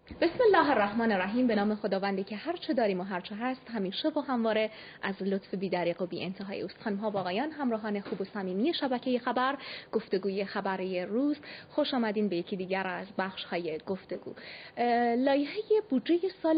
بسم الله الرحمن الرحیم. به نام خداوندی که هر چه داریم و هر چه هست همیشه و همواره از لطف بی‌دریغ و بی انتهای اوست. خانم‌ها و آقایان، همراهان خوب و صمیمی شبکه خبر، گفتگوی خبری روز، خوش آمدین به یکی دیگر از بخش‌های گفتگو. لایحه بودجه سال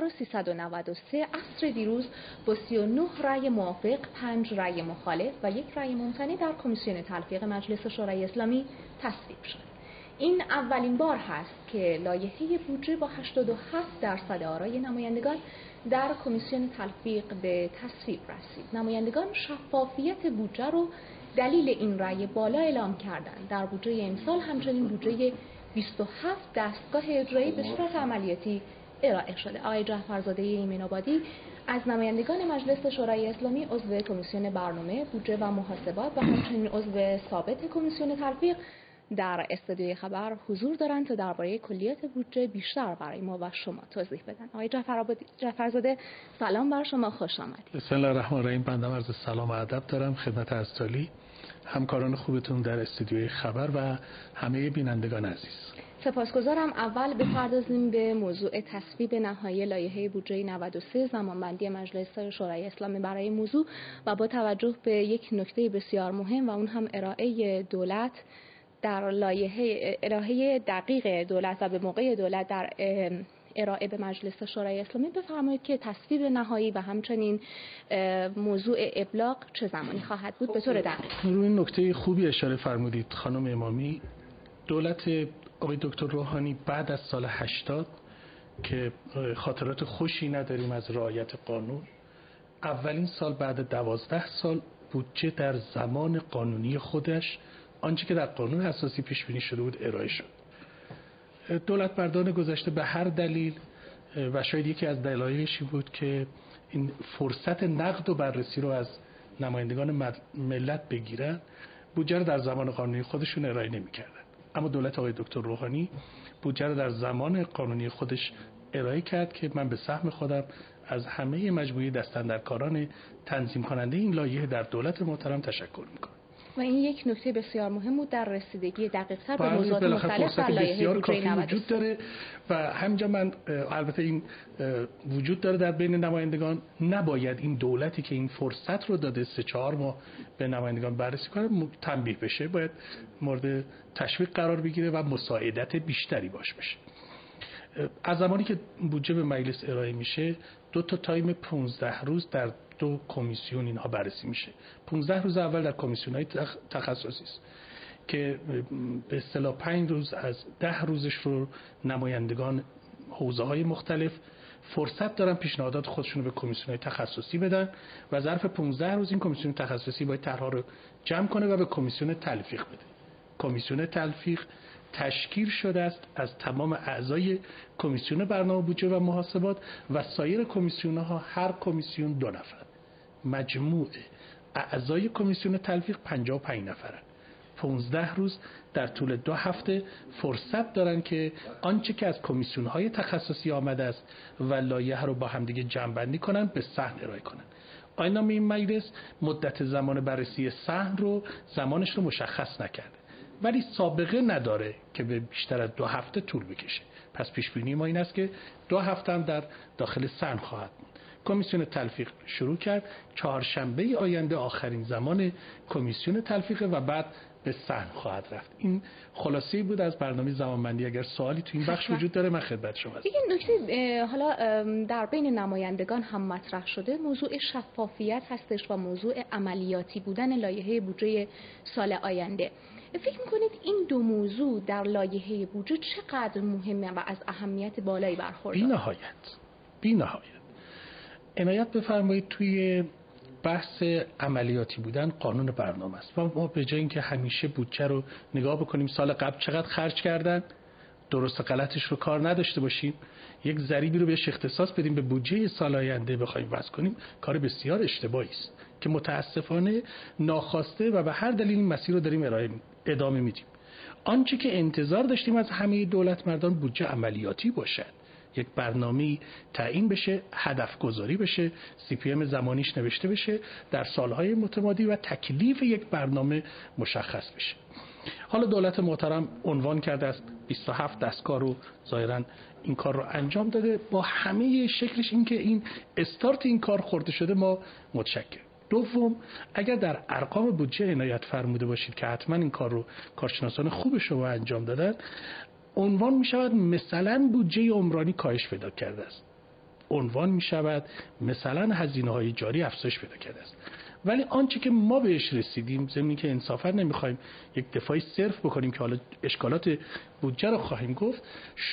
1393 عصر دیروز با 39 رأی موافق، 5 رأی مخالف و 1 رأی ممتنع در کمیسیون تلفیق مجلس شورای اسلامی تصویب شد. این اولین بار هست که لایحه بودجه با 87% آرای نمایندگان در کمیسیون تلفیق به تصویب رسید. نمایندگان شفافیت بودجه رو دلیل این رأی بالا اعلام کردند. در بودجه امسال همچنین بودجه 27 دستگاه اجرایی به صورت عملیاتی ارائه شده. آقای جعفرزاده ایمن آبادی از نمایندگان مجلس شورای اسلامی عضو کمیسیون برنامه، بودجه و محاسبات و همچنین عضو ثابت کمیسیون تلفیق در استودیوی خبر حضور دارند تا درباره کلیات بودجه بیشتر برای ما و شما توضیح بدن. آقای جعفرزاده، سلام بر شما، خوش آمدید. بسم الله الرحمن الرحیم. بنده عرض سلام و ادب دارم خدمت ازتالی، همکاران خوبتون در استودیوی خبر و همه بینندگان عزیز. سپاسگزارم. اول بپردازیم به موضوع تصویب نهایی لایحه بودجه 93 زمانبندی مجلس شورای اسلامی برای موضوع و با توجه به یک نکته بسیار مهم و اون هم ارائه دولت در ارائه دقیق دولت و به موقع دولت در ارائه به مجلس شورای اسلامی، بفرمایید که تصویب نهایی و همچنین موضوع ابلاغ چه زمانی خواهد بود به طور دقیق؟ روی این نکته خوبی اشاره فرمودید خانم امامی. دولت آقای دکتر روحانی بعد از سال 80 که خاطرات خوشی نداریم از رعایت قانون، اولین سال بعد 12 سال بودجه در زمان قانونی خودش، آنچه که در قانون اساسی پیش بینی شده بود، ارائه شد. دولت مردان گذشته به هر دلیل و شاید یکی از دلایلش بود که این فرصت نقد و بررسی رو از نمایندگان ملت بگیرن، بودجه رو در زمان قانونی خودشون ارائه نمی‌کردن. اما دولت آقای دکتر روحانی بودجه رو در زمان قانونی خودش ارائه کرد که من به سهم خودم از همه مجموعه دستاندرکاران تنظیم کننده این لایحه در دولت محترم تشکر می‌کنم. و این یک نکته بسیار مهم بود در رسیدگی دقیق‌تر به موضوعات مختلف در لایحه بودجه 93 وجود داره و همینجا من البته این وجود داره در بین نمایندگان. نباید این دولتی که این فرصت رو داده 3-4 ماه به نمایندگان بررسی کنه تنبیه بشه، باید مورد تشویق قرار بگیره و مساعدت بیشتری باش بشه. از زمانی که بودجه به مجلس ارائه میشه 2 تایم 15 روز در 2 کمیسیون اینها بررسی میشه. 15 روز اول در کمیسیون‌های تخصصی است که به اصطلاح 5 روز از 10 روزش رو نمایندگان حوزه‌های مختلف فرصت دارن پیشنهادات خودشون رو به کمیسیون‌های تخصصی بدن و ظرف 15 روز این کمیسیون تخصصی باید طرح‌ها رو جمع کنه و به کمیسیون تلفیق بده. کمیسیون تلفیق تشکیل شده است از تمام اعضای کمیسیون برنامه، بودجه و محاسبات و سایر کمیسیون‌ها، هر کمیسیون 2 نفر. مجموع اعضای کمیسیون تلفیق 55 نفرن. 15 روز در طول 2 هفته فرصت دارن که آنچه که از کمیسیون‌های تخصصی آمده است و لایحه رو با همدیگه جمع‌بندی کنن، به صحن ارائه کنن. آیین‌نامه این مجلس مدت زمان بررسی صحن رو زمانش رو مشخص نکرده، ولی سابقه نداره که به بیشتر از 2 هفته طول بکشه. پس پیش بینی ما این است که 2 هفته هم در داخل صحن خواهد بود. کمیسیون تلفیق شروع کرد، چهارشنبه آینده آخرین زمان کمیسیون تلفیق و بعد به صحن خواهد رفت. این خلاصه‌ای بود از برنامه زمانبندی. اگر سوالی تو این بخش وجود داره من خدمت شما هستم. این نکته حالا در بین نمایندگان هم مطرح شده، موضوع شفافیت هستش و موضوع عملیاتی بودن لایحه بودجه سال آینده. فکر می‌کنید این 2 موضوع در لایحه بودجه چقدر مهمه و از اهمیت بالایی برخورداره؟ بی‌نهایت. عنایت بفرمایید توی بحث عملیاتی بودن قانون برنامه است و ما به جای اینکه همیشه بودجه رو نگاه بکنیم سال قبل چقدر خرج کردن، درست غلطش رو کار نداشته باشیم، یک ضریبی رو بهش اختصاص بدیم به بودجه سال آینده بخوایم وضع کنیم، کار بسیار اشتباهی است که متاسفانه ناخواسته و به هر دلیل این مسیر رو داریم ادامه میدیم. آنچه که انتظار داشتیم از همه دولت مردان بودجه عملیاتی باشد، یک برنامه‌ای تعیین بشه، هدف گذاری بشه، CPM زمانیش نوشته بشه در سالهای متمادی و تکلیف یک برنامه مشخص بشه. حالا دولت محترم عنوان کرده است 27 دستگاه رو ظاهراً این کار رو انجام داده. با همه شکلش این که این استارت این کار خورده شده، ما متشکریم. دوم، اگر در ارقام بودجه عنایت فرموده باشید که حتما این کار رو کارشناسان خوب شما انجام دادن، عنوان می شود مثلا بودجه عمرانی کاهش پیدا کرده است، عنوان می شود مثلا هزینه‌های جاری افزایش پیدا کرده است. ولی آنچه که ما بهش رسیدیم، ضمن که انصافا نمیخوایم یک دفاعی صرف بکنیم که حالا اشکالات بودجه رو خواهیم گفت،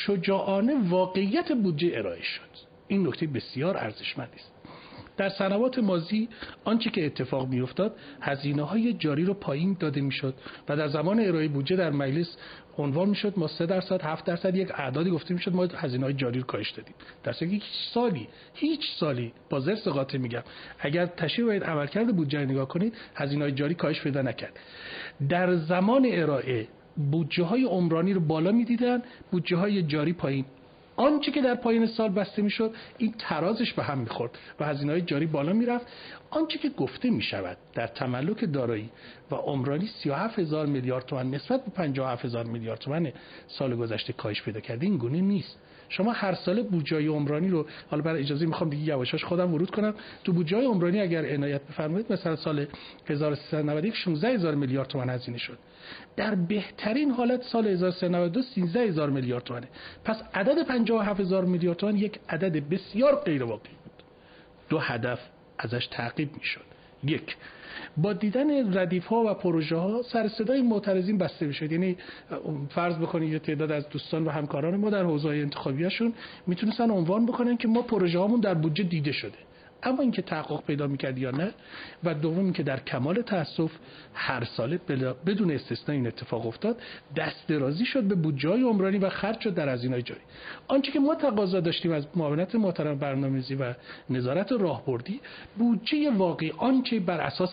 شجاعانه واقعیت بودجه ارائه شد. این نکته بسیار ارزشمندی است. در سنوات ماضی آنچه که اتفاق میافتاد، هزینه‌های جاری رو پایین داده میشد و در زمان ارائه بودجه در مجلس عنوان میشد ما 3%، 7%، یک اعدادی گفته میشد ما هزینه‌های جاری رو کاهش دادیم. در صورتی که هیچ سالی با زرس قاطع میگم اگر تشریح باید عملکرد بودجه نگاه کنید، هزینه‌های جاری کاهش پیدا نکرد. در زمان ارائه بودجه‌های عمرانی رو بالا می‌دیدن، بودجه‌های جاری پایین. آنچه که در پایان سال بسته میشد، این ترازش به هم میخورد و هزینه‌های جاری بالا میرفت. آنچه که گفته میشود در تملک دارایی و عمرانی 37,000 میلیارد تومان نسبت به 57,000 میلیارد تومان سال گذشته کاهش پیدا کرده، این گونه نیست. شما هر سال بودجه عمرانی رو، حالا برای اجازه میخوام دیگه یواشاش خودم ورود کنم تو بودجه عمرانی، اگر عنایت بفرمایید مثلا سال 1391 16,000 میلیارد تومان هزینه شد، در بهترین حالت سال 1392 13,000 میلیارد تومانه. پس عدد 57,000 میلیارد تومان یک عدد بسیار غیر واقعی بود. دو هدف ازش تعقیب میشد. یک، با دیدن ردیف ها و پروژه ها سر صدای معترضین بسته میشد. یعنی فرض بکنید یه تعداد از دوستان و همکاران ما در حوزه انتخابیشون میتونستن عنوان بکنن که ما پروژه هامون در بودجه دیده شده، اما اینکه تحقق پیدا میکرد یا نه. و دوم اینکه در کمال تأسف هر ساله بدون استثناء این اتفاق افتاد، دست درازی شد به بودجه‌های عمرانی و خرج شد در هزینه‌های جاری. آنچه که ما تقاضا داشتیم از معاونت محترم برنامه‌ریزی و نظارت راهبردی، بودجه واقعی، آنچه بر اساس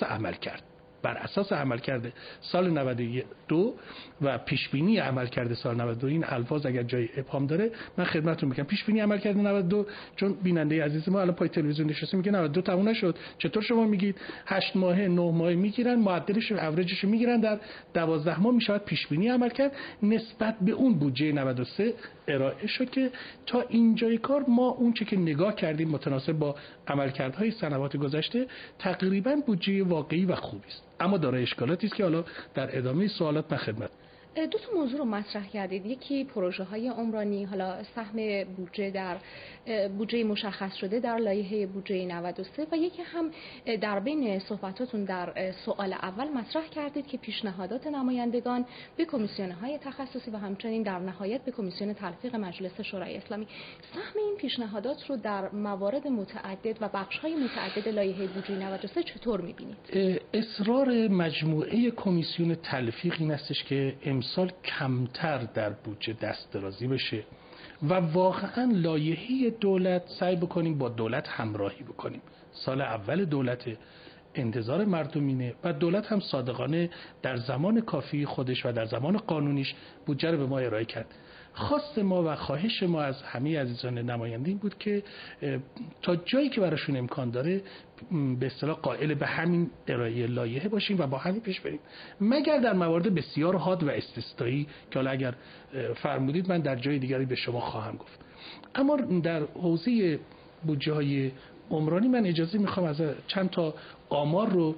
عملکرد سال 92 و پیشبینی عملکرد سال 92، این الفاظ اگر جای ابهام داره من خدمتتون میگم. پیشبینی عملکرد 92، چون بیننده عزیز ما الان پای تلویزیون نشسته میگه 92 تموم نشد، چطور شما میگید 8 ماهه 9 ماهه میگیرن، معدلش اوریجش میگیرن، در 12 ماه میشود پیشبینی عملکرد نسبت به اون بودجه 93 ارائه شد که تا اینجای کار ما اون چه که نگاه کردیم متناسب با عملکردهای سنوات گذشته تقریبا بودجه واقعی و خوبی است. اما داره اشکالاتی است که حالا در ادامه سوالات من خدمت. دو تا موضوع رو مطرح کردید، یکی پروژه های عمرانی، حالا سهم بودجه در بودجه مشخص شده در لایحه بودجه 93 و یکی هم در بین صحبتاتون در سوال اول مطرح کردید که پیشنهادات نمایندگان به کمیسیون های تخصصی و همچنین در نهایت به کمیسیون تلفیق مجلس شورای اسلامی، سهم این پیشنهادات رو در موارد متعدد و بخش های متعدد لایحه بودجه 93 چطور می‌بینید؟ اصرار مجموعه کمیسیون تلفیق این استش که امسال کمتر در بودجه دست درازی بشه و واقعا لایحه دولت سعی بکنیم با دولت همراهی بکنیم. سال اول دولت انتظار مردمینه و دولت هم صادقانه در زمان کافی خودش و در زمان قانونیش بودجه رو به ما ارائه کرد. خواست ما و خواهش ما از همه عزیزان نماینده این بود که تا جایی که براشون امکان داره به اصطلاح قائل به همین ارائه لایحه باشیم و با همین پیش بریم، مگر در موارد بسیار حاد و استثنایی که حالا اگر فرمودید من در جای دیگری به شما خواهم گفت. اما در حوزه بودجه های عمرانی من اجازه میخوام از چند تا آمار رو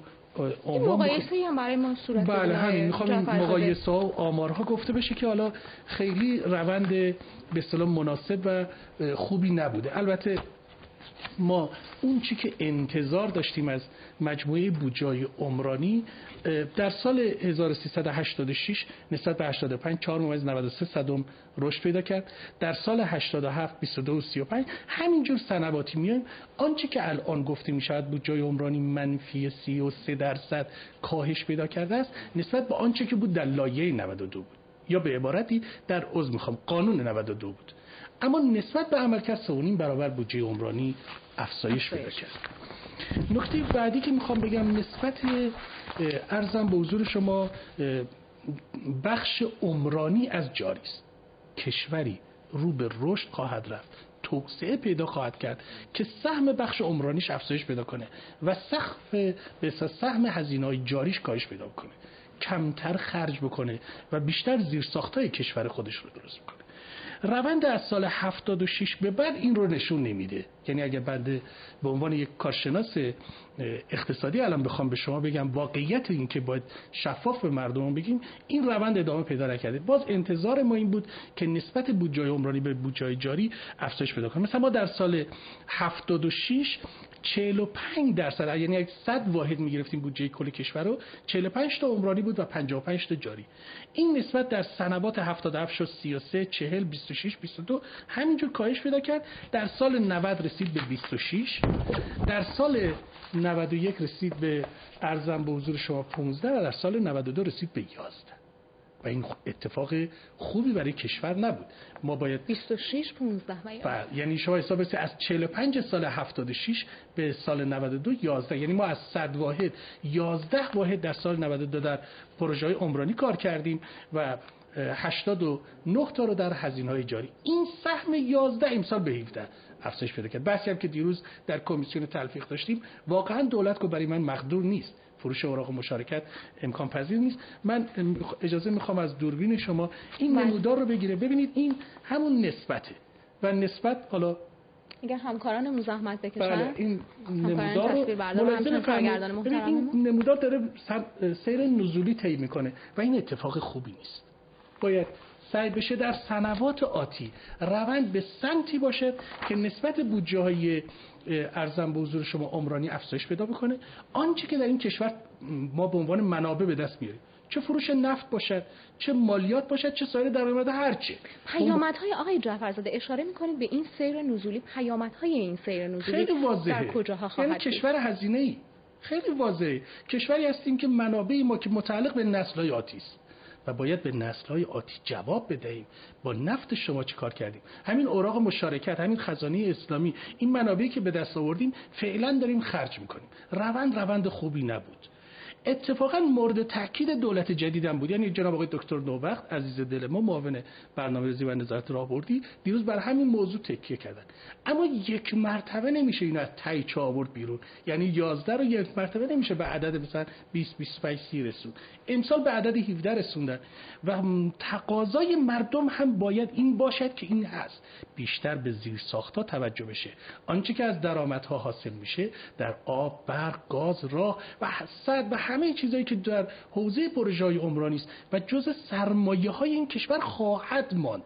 مقایسه هم برای ما صورت بده. بله همین میخوام این مقایسه ها و آمارها گفته بشه که حالا خیلی روند به اصطلاح مناسب و خوبی نبوده. البته ما اون چی که انتظار داشتیم از مجموعه بودجه عمرانی در سال 1386 نسبت به 85 4.93 رشد پیدا کرد. در سال 87 22.35 همینجور سنواتی میایم. آنچه که الان گفته می شود بودجه عمرانی منفی 33% کاهش پیدا کرده است نسبت به آنچه که بود در لایحه 92 بود، یا به عبارتی در قانون 92 بود. اما نسبت به عملکرد 3.5 برابر بودجه عمرانی افزایش پیدا کرد. نکته بعدی که میخوام بگم نسبت ارزم به حضور شما بخش عمرانی از جاری است. کشوری رو به رشد خواهد رفت، توسعه پیدا خواهد کرد که سهم بخش عمرانیش افزایش پیدا کنه و سهم هزینه‌های جاریش کاهش پیدا کنه. کمتر خرج بکنه و بیشتر زیرساخت‌های کشور خودش رو درست بکنه. روند از سال 76 به بعد این رو نشون نمیده. یعنی اگر بنده به عنوان یک کارشناس اقتصادی الان بخوام به شما بگم واقعیت این که باید شفاف به مردم بگیم، این روند ادامه پیدا نکرده. باز انتظار ما این بود که نسبت بودجه عمرانی به بودجه جاری افزایش پیدا کنه. مثلا ما در سال 76 45%، یعنی 100 واحد میگرفتیم بودجه کل کشور رو، 45 تا عمرانی بود و 55 تا جاری. این نسبت در سنوات 77 شد 33 40 26 22 همینجور کاهش پیدا کرد. در سال 90 رسید به 26، در سال 91 رسید به ارزم به حضور شما 15، و در سال 92 رسید به 11. و این اتفاق خوبی برای کشور نبود. ما باید 26 15 یعنی شما حساب بکنید از 45 سال 76 به سال 92 11، یعنی ما از 100 واحد 11 واحد در سال 92 در پروژه‌های عمرانی کار کردیم و 89 تا رو در هزینه‌های جاری. این سهم 11 امسال به 17 افزایش پیدا کرد. بحثی هم که دیروز در کمیسیون تلفیق داشتیم، واقعا دولت که برای من مقدور نیست، فروش اوراق مشارکت امکان پذیر نیست. من اجازه میخوام از دوربین شما این نمودار رو بگیره، ببینید این همون نسبته و نسبت حالا اگر همکاران زحمت بکشن. بله این نمودار رو ملاحظه بفرمایید. این نمودار داره سیر نزولی طی میکنه و این اتفاق خوبی نیست. باید سعی بشه در سنوات آتی روند به سمتی باشه که نسبت بودجه های ارزم به حضور شما عمرانی افزایش پیدا بکنه. آنچه که در این کشور ما به عنوان منابع به دست میاریم، چه فروش نفت باشد، چه مالیات باشد، چه سایر درآمد، هرچه پیامدهای آقای جعفرزاده اشاره میکنید به این سیر نزولی، پیامدهای این سیر نزولی خیلی واضحه. در کجاها خواهد یعنی کشور هزینه‌ای خیلی واضحه. کشوری هستیم که منابع ما که متعلق به نسل‌های آتی است و باید به نسل‌های آتی جواب بدهیم. با نفت شما چه کار کردیم؟ همین اوراق مشارکت، همین خزانه اسلامی، این منابعی که به دست آوردیم فعلا داریم خرج میکنیم. روند خوبی نبود. اتفاقا مورد تاکید دولت جدیدم بود، یعنی جناب آقای دکتر نوبخت عزیز دل ما، معاون برنامه‌ریزی و نظارت راهبردی، دیروز بر همین موضوع تکیه کردن. اما یک مرتبه نمیشه اینو از تایید آورد بیرون. یعنی 11 رو یک مرتبه نمیشه به عدد مثلا 20 25 30 رسوند. امسال به عدد 17 رسوندن و تقاضای مردم هم باید این باشد که این هست، بیشتر به زیرساخت‌ها توجه بشه. آنچه که از درآمدها حاصل میشه در آب، برق، گاز، راه و سد و همه چیزایی که در حوزه پروژه‌های عمرانی است و جزء سرمایه‌های این کشور خواهد ماند.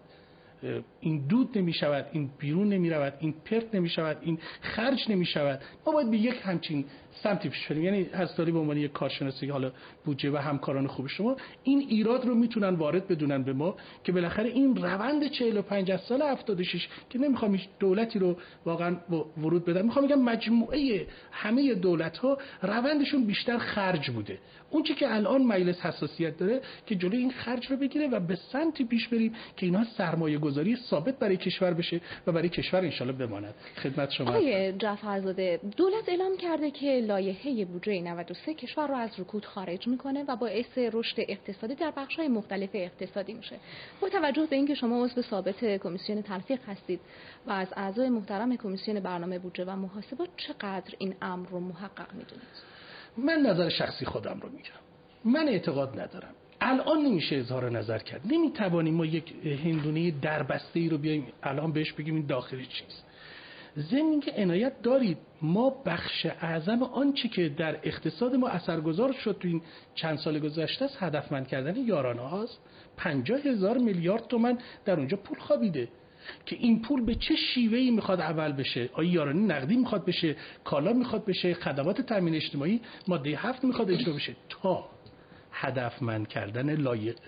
این دود نمی شود، این بیرون نمی رود، این پرت نمی شود، این خرج نمی شود. ما باید به یک همچین سمتی پیش بریم. یعنی حضرت به عنوان یک کارشناسی حالا بودجه و همکاران خوب شما این ایراد رو میتونن وارد بدونن به ما که بالاخره این روند 45 از سال 76 که نمیخوام هیچ دولتی رو واقعا ورود بدم، میخوام بگم مجموعه همه دولت‌ها روندشون بیشتر خرج بوده. اون چیزی که الان مجلس حساسیت داره که جلوی این خرج رو بگیره و به سمتی پیش بریم که اینا سرمایه‌گذاری ثابت برای کشور بشه و برای کشور انشالله بماند. خدمت شما. آقای جعفرزاده، دولت اعلام کرده که لایحه بودجه 93 کشور رو از رکود خارج میکنه و باعث رشد اقتصادی در بخش‌های مختلف اقتصادی میشه. با توجه به اینکه شما عضو ثابت کمیسیون تلفیق هستید و از اعضای محترم کمیسیون برنامه بودجه و محاسبات، چقدر این امر رو محقق میدونید؟ من نظر شخصی خودم رو میگم. من اعتقاد ندارم. الان نمیشه اظهار نظر کرد. نمیتوانیم ما یک هندونه دربسته‌ای رو بیایم الان بهش بگیم این داخلی چیست. ضمن که عنایت دارید، ما بخش اعظم آنچه که در اقتصاد ما اثرگذار شد تو این چند سال گذشته است هدفمند کردن یارانه هاست. 50,000 میلیارد تومان در اونجا پول خوابیده که این پول به چه شیوهی میخواد اول بشه. آیا یارانه نقدی میخواد بشه، کالا میخواد بشه، خدمات تامین اجتماعی ماده 7 میخواد اجرا بشه تا هدفمند کردن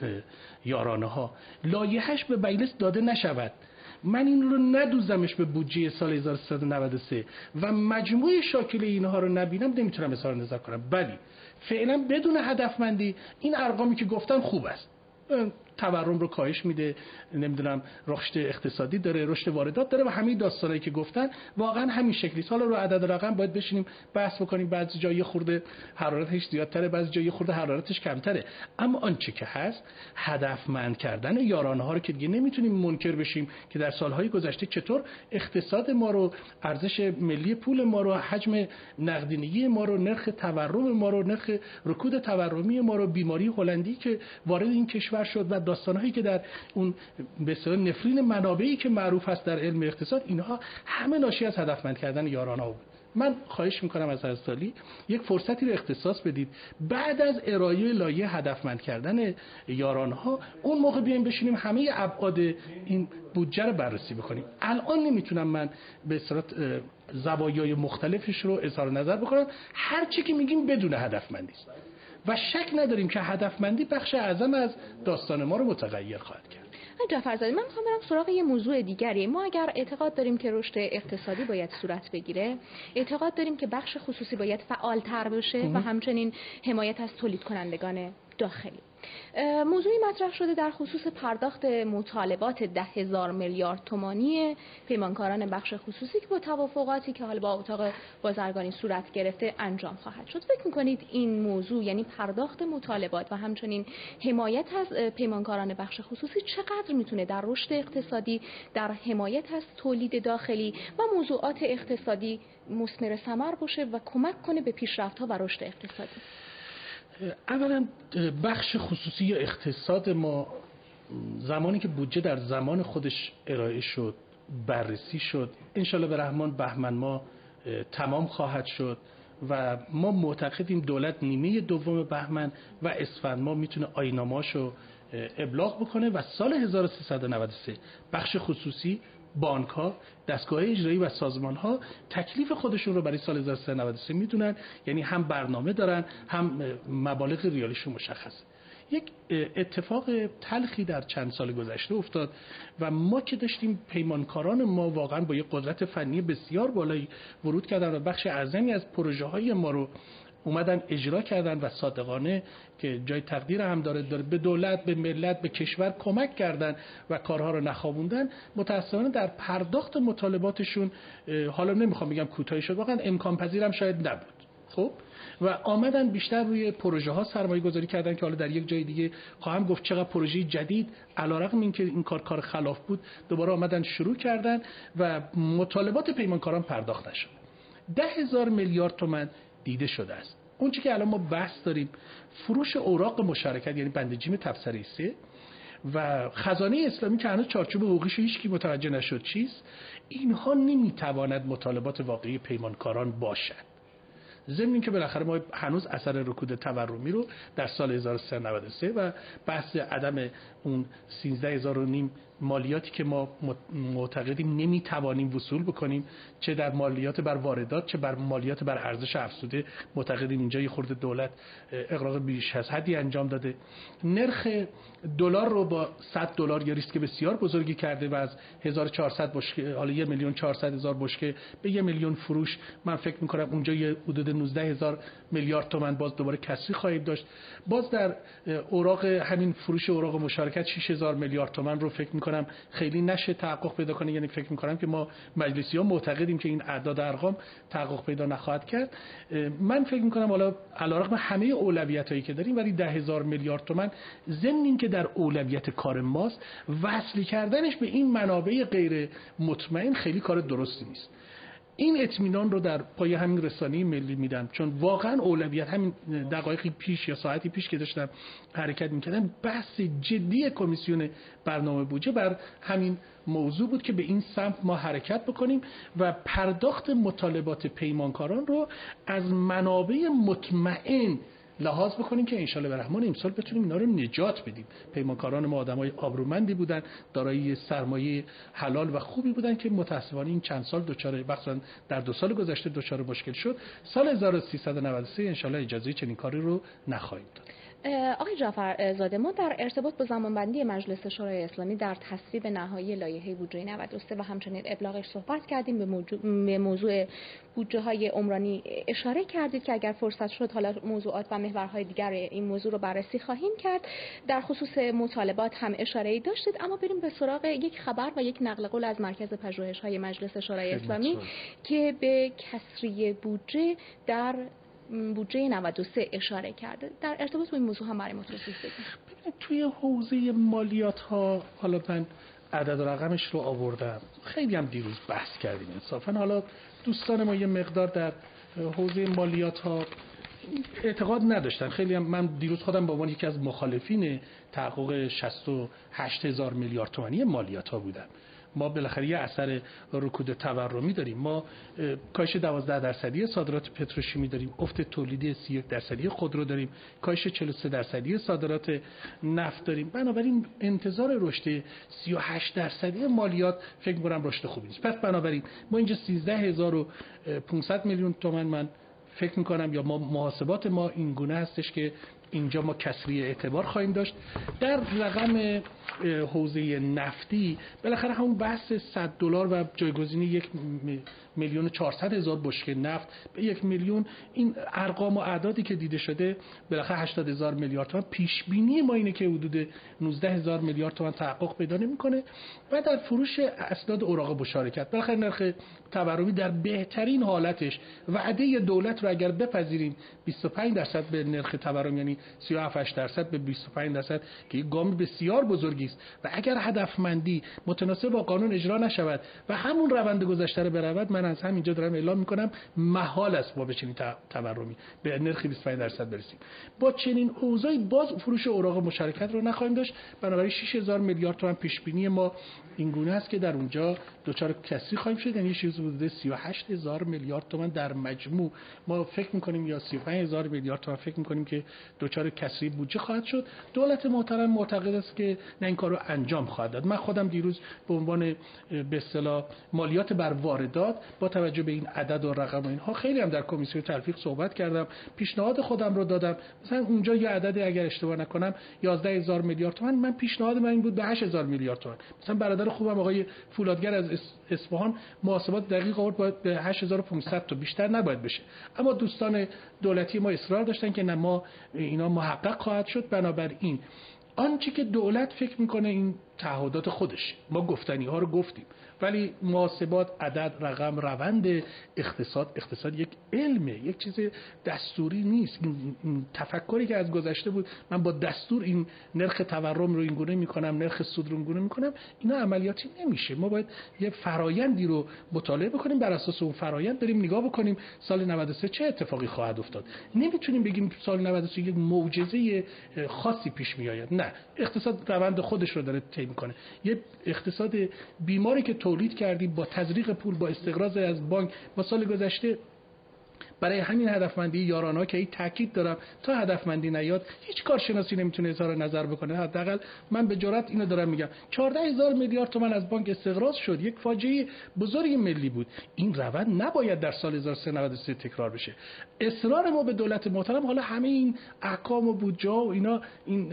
یارانه ها لایحه‌اش به مجلس داده نشود. من این رو ندوزمش به بودجه سال 1393 و مجموع شاکل اینها رو نبینم، نمیتونم اظهار نظر کنم. ولی فعلا بدون هدفمندی این ارقامی که گفتم خوب است. تورم رو کاهش میده، نمیدونم رشد اقتصادی داره، رشد واردات داره و همین داستانایی که گفتن واقعا همین شکلی. حالا رو عدد رقم باید بشینیم بحث بکنیم، بعضی جایی خورده حرارتش زیادتره، بعضی جایی خورده حرارتش کمتره، اما آنچه که هست هدفمند کردن یارانه‌ها رو که دیگه نمیتونیم منکر بشیم که در سالهای گذشته چطور اقتصاد ما رو، ارزش ملی پول ما رو، حجم نقدینگی ما رو، نرخ تورم ما رو، نرخ رکود تورمی ما رو، بیماری هلندی که وارد این کشور شد و داستانهایی که در اون به اصطلاح نفرین منابعی که معروف است در علم اقتصاد، اینها همه ناشی از هدفمند کردن یارانه‌ها بود. من خواهش میکنم از حضرت یک فرصتی رو اختصاص بدید بعد از ارائه لایحه هدفمند کردن یارانها، اون موقع بیایم بشینیم همه ابعاد این بودجه رو بررسی بکنیم. الان نمیتونم من به صورت زوایای مختلفش رو اظهار نظر بکنم، هر چی که میگیم بدون هدفمندی است و شک نداریم که هدفمندی بخش اعظم از داستان ما رو متغیر خواهد کرد. جعفرزاده، من میخوام برم سراغ یه موضوع دیگری. ما اگر اعتقاد داریم که رشد اقتصادی باید صورت بگیره، اعتقاد داریم که بخش خصوصی باید فعالتر بشه و همچنین حمایت از تولید کنندگان داخلی. موضوعی مطرح شده در خصوص پرداخت مطالبات 10,000 میلیارد تومانی پیمانکاران بخش خصوصی که با توافقاتی که حالا با اتاق بازرگانی صورت گرفته انجام خواهد شد. فکر می‌کنید این موضوع، یعنی پرداخت مطالبات و همچنین حمایت از پیمانکاران بخش خصوصی، چقدر میتونه در رشد اقتصادی، در حمایت از تولید داخلی و موضوعات اقتصادی مثمر ثمر باشه و کمک کنه به پیشرفت‌ها و رشد اقتصادی؟ اولا بخش خصوصی یا اقتصاد ما زمانی که بودجه در زمان خودش ارائه شد، بررسی شد، انشالله به رحمان بهمن ما تمام خواهد شد و ما معتقدیم دولت نیمه دوم بهمن و اسفند ما میتونه آیین‌نامه‌اشو ابلاغ بکنه و سال 1393 بخش خصوصی، بانک‌ها، دستگاه اجرایی و سازمان‌ها تکلیف خودشون رو برای سال 1393 میدونن، یعنی هم برنامه دارن هم مبالغ ریالیشون مشخصه. یک اتفاق تلخی در چند سال گذشته افتاد و ما که داشتیم پیمانکاران ما واقعا با یک قدرت فنی بسیار بالایی ورود کردن و بخش اعظمی از پروژه‌های ما رو اومدن اجرا کردن و صادقانه که جای تقدیر هم داره به دولت، به ملت، به کشور کمک کردن و کارها رو نخوابوندن. متأسفانه در پرداخت مطالباتشون، حالا نمیخوام بگم کوتاهی شد، واقعا امکان پذیرم شاید نبود. خب و آمدن بیشتر روی پروژه ها سرمایه گذاری کردن که حالا در یک جای دیگه خواهم گفت چقدر پروژه جدید علیرغم اینکه این کار خلاف بود دوباره آمدن شروع کردن و مطالبات پیمانکاران پرداخت نشد. 10,000 میلیارد تومان دیده شده است. اون چیزی که الان ما بحث داریم فروش اوراق مشارکت، یعنی بند جیم تبصره 3 و خزانه اسلامی که هنوز چارچوب حقوقیش هیچ کی متوجه نشد چیست، اینها نمیتواند مطالبات واقعی پیمانکاران باشد. ضمن اینکه بالاخره ما هنوز اثر رکود تورمی رو در سال 1393 و بحث عدم اون 13,500 مالیاتی که ما معتقدیم نمیتوانیم وصول بکنیم، چه در مالیات بر واردات چه بر مالیات بر ارزش افزوده، معتقدیم اینجا یه خورده دولت اغراق بیش از حدی انجام داده. نرخ دلار رو با $100 یه ریسک بسیار بزرگی کرده و از 1400 بشکه حالا 1,400,000 بشکه به 1 میلیون فروش، من فکر می‌کنم اونجا یه حدود 19,000 میلیارد تومان باز دوباره کسری خواهیم داشت. باز در اوراق همین فروش اوراق مشارکت 6,000 میلیارد تومان رو فکر می‌کنم خیلی نشه تحقق پیدا کنه، یعنی فکر می‌کنم که ما مجلسی‌ها معتقدیم که این اعداد ارقام تحقق پیدا نخواهد کرد. من فکر می‌کنم حالا علیرغم همه اولویتایی که داریم ولی 10,000 میلیارد تومان ضمن این که در اولویت کار ماست، وصل کردنش به این منابع غیر مطمئن خیلی کار درستی نیست. این اطمینان رو در پای همین رسانه ملی میدم، چون واقعا اولویت همین دقایقی پیش یا ساعتی پیش که داشتم حرکت میکردم بحث جدی کمیسیون برنامه بودجه بر همین موضوع بود که به این سمت ما حرکت بکنیم و پرداخت مطالبات پیمانکاران رو از منابع مطمئن لحاظ بکنیم که انشالله به رحمان امسال بتونیم اینا رو نجات بدیم. پیمانکاران ما آدمای آبرومندی بودن، دارای سرمایه حلال و خوبی بودن که متأسفانه این چند سال مثلا در 2 سال گذشته دچار مشکل شد. سال 1393 انشالله اجازه چنین کاری رو نخواهیم داد. آقای جعفرزاده، ما در ارتباط با زمانبندی مجلس شورای اسلامی در تصویب نهایی لایحه بودجه 93 و همچنین ابلاغش صحبت کردیم. به موضوع بودجه های عمرانی اشاره کردید که اگر فرصت شد حالا موضوعات و محورهای دیگر این موضوع رو بررسی خواهیم کرد. در خصوص مطالبات هم اشاره‌ای داشتید، اما بریم به سراغ یک خبر و یک نقل قول از مرکز پژوهش‌های مجلس شورای اسلامی که به کسری بودجه در بودجه 93 اشاره کرده. در ارتباط با این موضوع هم برای ما توضیح بدید. توی حوزه مالیات ها، حالا من عدد و رقمش رو آوردم، خیلی هم دیروز بحث کردیم انصافا. حالا دوستان ما یه مقدار در حوزه مالیات ها اعتقاد نداشتن. خیلی هم من دیروز خودم به عنوان یکی از مخالفین تحقق 68,000 میلیارد تومانی مالیات ها بودم. ما بالاخره یه اثر رکود تورمی داریم. ما کاهش 12% صادرات پتروشیمی داریم، افت تولیدی 31% خودرو داریم، کاهش 43% صادرات نفت داریم. بنابراین انتظار رشد 38% مالیات فکر می‌کنم رشد خوبی نیست. پس بنابراین ما اینجا 13,500 میلیون تومان من فکر می‌کنم یا ما محاسبات ما این گونه هستش که اینجا ما کسری اعتبار خواهیم داشت. در رقم حوزه نفتی بالاخره همون بحث $100 و جایگزینی 1,400,000 بشکه نفت به 1 میلیون، این ارقام و اعدادی که دیده شده بالاخره 80,000 میلیارد تومان، پیش بینی ما اینه که حدود 19,000 میلیارد تومان تحقق پیدا نمی‌کنه. و در فروش اسناد اوراق مشارکت بالاخره نرخ تورمی در بهترین حالتش، وعده دولت رو اگر بپذیریم 25% به نرخ تورم، یعنی 37% به 25% که یک گام بسیار بزرگی است، و اگر هدفمندی متناسب با قانون اجرا نشود و همون روند گذشته رو برود، من از همینجا دارم اعلام میکنم محال است ما به چنین تورمی به نرخ 25% برسیم. با چنین اوضاعی باز فروش اوراق مشارکت رو نخواهیم داشت. بنابراین 6,000 میلیارد تومان پیش بینی ما این گونه است که در اونجا دوچار کسری خواهیم شد، یعنی چیزی حدود 38,000 میلیارد تومان در مجموع ما فکر میکنیم، یا 35,000 میلیارد تومان فکر میکنیم که دوچار کسری بودجه خواهد شد. دولت محترم معتقد است که نه این کارو انجام خواهد داد. من خودم دیروز به عنوان به اصطلاح مالیات بر واردات با توجه به این عدد و رقم و اینها خیلی هم در کمیسیون تلفیق صحبت کردم، پیشنهاد خودم رو دادم. مثلا اونجا یه عددی اگر اشتباه نکنم 11,000 میلیارد تومان، من پیشنهاد من این بود به 8,000 میلیارد تومان. مثلا برادر خوبم آقای فولادگر از اصفهان محاسبات دقیق آورد، باید به 8,500 تا بیشتر نباید بشه. اما دوستان دولتی ما اصرار داشتن که نه، ما اینا محقق خواهد شد. بنابراین آنچه که دولت فکر میکنه این تعهدات خودش، ما گفتنی ها رو گفتیم، ولی محاسبات، عدد، رقم، روند اقتصاد یک علمه، یک چیز دستوری نیست. این تفکری که از گذشته بود من با دستور این نرخ تورم رو این گونه میکنم، نرخ سود رو این گونه میکنم، اینا عملیاتی نمیشه. ما باید یه فرایندی رو مطالعه بکنیم، بر اساس اون فرایند بریم نگاه بکنیم سال 93 چه اتفاقی خواهد افتاد. نمیتونیم بگیم سال 93 یک معجزه خاصی پیش میآید. نه، اقتصاد روند خودش رو داره طی میکنه. یه اقتصاد بیماری که تولید کردیم با تزریق پول، با استقراض از بانک، با سال گذشته برای همین هدفمندی یارانه که این تاکید دارم تا هدفمندی نیاد هیچ کارشناسی نمیتونه اظهار نظر بکنه. حداقل من به جرئت اینو دارم میگم 14,000 میلیارد تومان از بانک استقراض شد، یک فاجعه بزرگ ملی بود. این روند نباید در سال 1393 تکرار بشه. اصرار ما به دولت محترم، حالا همه این احکام و بودجه و اینا، این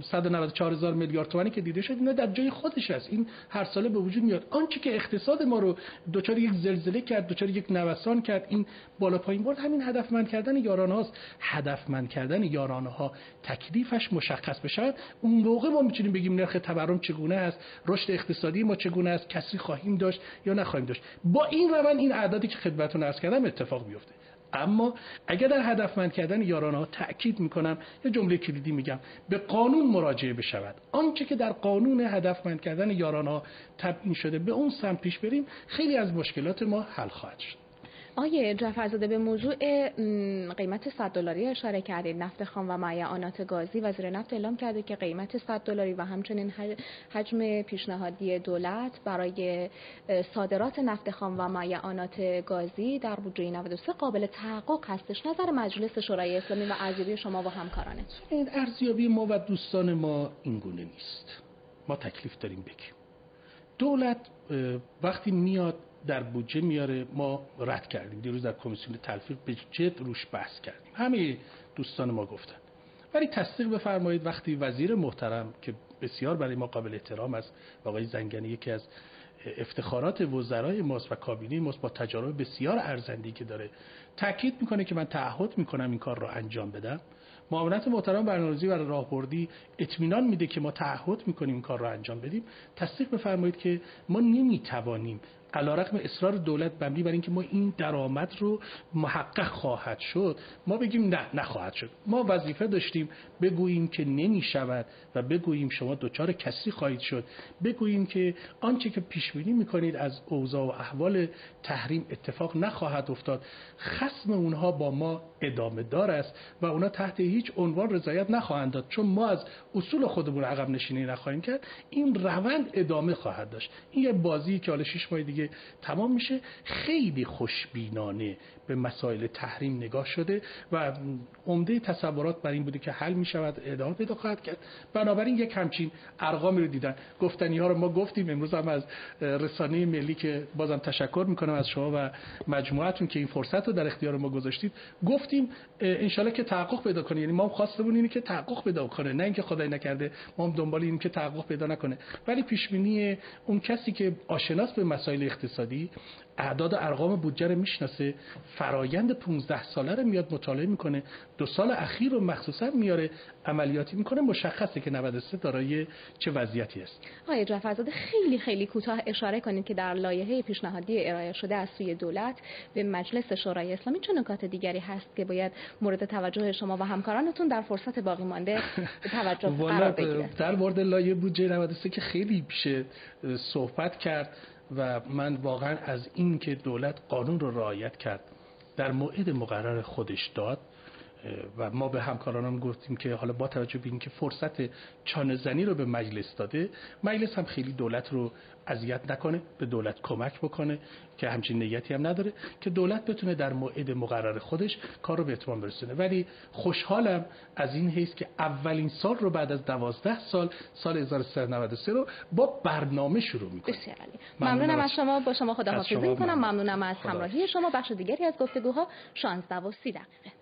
194,000 میلیارد تومانی که دیده شد، اینا در جای خودش است، این هر ساله به وجود میاد. آنچه که اقتصاد ما رو دوچار یک زلزله کرد، دوچار یک نوسان کرد، این بالا پایین برد، همین هدفمند کردن یارانه هاست. هدفمند کردن یارانه ها تکلیفش مشخص بشه، اون موقع ما میتونیم بگیم نرخ تورم چگونه است، رشد اقتصادی ما چگونه است، کسری خواهیم داشت یا نخواهیم داشت. با این روند این اعدادی که خدمتتون عرض کردم اتفاق بیفته. اما اگر در هدفمند کردن یارانه ها تأکید میکنم، یه جمله کلیدی میگم، به قانون مراجعه بشود. آنچه که در قانون هدفمند کردن یارانه ها تبیین شده به اون سمت پیش بریم، خیلی از مشکلات ما حل خواهد شد. آقای جعفرزاده، به موضوع قیمت $100 اشاره کردید. نفت خام و معیعنات گازی، وزیر نفت اعلام کرده که قیمت $100 و همچنین حجم پیشنهادی دولت برای صادرات نفت خام و معیعنات گازی در بودجه 93 قابل تحقق هستش. نظر مجلس شورای اسلامی و ارزیابی شما و همکارانه؟ این ارزیابی ما و دوستان ما این گونه نیست. ما تکلیف داریم بگیم. دولت وقتی میاد در بودجه میاره، ما رد کردیم. دیروز در کمیسیون تلفیق به جد روش بحث کردیم. همه دوستان ما گفتن ولی تصدیق بفرمایید وقتی وزیر محترم که بسیار برای ما قابل احترام است، آقای زنگنی، یکی از افتخارات وزرای ماست و کابینه ماست با تجارب بسیار ارزندی که داره، تاکید میکنه که من تعهد میکنم این کار رو انجام بدم. معاونت محترم برنامه‌ریزی و راهبردی اطمینان میده که ما تعهد میکنیم این کار رو انجام بدیم. تصدیق بفرمایید که ما نمیتوانیم علیرغم اصرار دولت مبنی بر اینکه ما این درآمد رو محقق خواهد شد، ما بگیم نه نخواهد شد. ما وظیفه داشتیم بگوییم که نمیشود و بگوییم شما دچار کسری خواهید شد، بگوییم که آنچه که پیش بینی میکنید از اوضاع و احوال تحریم اتفاق نخواهد افتاد. خصم اونها با ما ادامه دار است و اونا تحت هیچ عنوان رضایت نخواهند داد، چون ما از اصول خودمون عقب نشینی نخواهیم کرد. این روند ادامه خواهد داشت. این یه بازی که حالا 6 ماه دیگه تمام میشه. خیلی خوشبینانه به مسائل تحریم نگاه شده و عمده تصورات بر این بوده که حل میشود، ادامه پیدا خواهد کرد. بنابراین یک همچین ارقامی رو دیدن. گفتنی ها رو ما گفتیم. امروز هم از رسانه ملی که بازم تشکر میکنم از شما و مجموعتون که این فرصت رو در اختیار ما گذاشتید، گفتیم ان شاءالله که تحقق پیدا کنه. یعنی ما هم خواستمون اینه که تحقق پیدا کنه، نه اینکه خدای نکرده ما هم دنبال اینیم که تحقق پیدا نکنه. ولی پیش بینی اون کسی که آشناست به مسائل اقتصادی، اعداد و ارقام بودجه رو میشناسه، فرایند 15 ساله رو میاد مطالعه میکنه، 2 سال اخیر رو مخصوصا میاره عملیاتی میکنه، مشخصه که 93 دارای چه وضعیتی است. آقای جعفرزاده خیلی خیلی کوتاه اشاره کنید که در لایحه پیشنهادی ارائه شده از سوی دولت به مجلس شورای اسلامی چه نکات دیگری هست که باید مورد توجه شما و همکارانتون در فرصت باقی مانده توجه قرار بگیره؟ در مورد لایحه بودجه 93 که خیلی میشه صحبت کرد و من واقعا از این که دولت قانون رو رعایت کرد، در موعد مقرر خودش داد و ما به همکارانم گفتیم که حالا با توجه به اینکه فرصت چانه زنی رو به مجلس داده، مجلس هم خیلی دولت رو اذیت نکنه، به دولت کمک بکنه که همچین نیتی هم نداره که دولت بتونه در موعد مقرر خودش کار رو به اتمام برسونه. ولی خوشحالم از این حیث که اولین سال رو بعد از 12 سال 1393 رو با برنامه شروع می‌کنیم. بسیار عالی. ممنونم از شما. با شما خداحافظی می‌کنم. ممنونم از همراهی شما. بخش دیگری از گفتگوها 16:30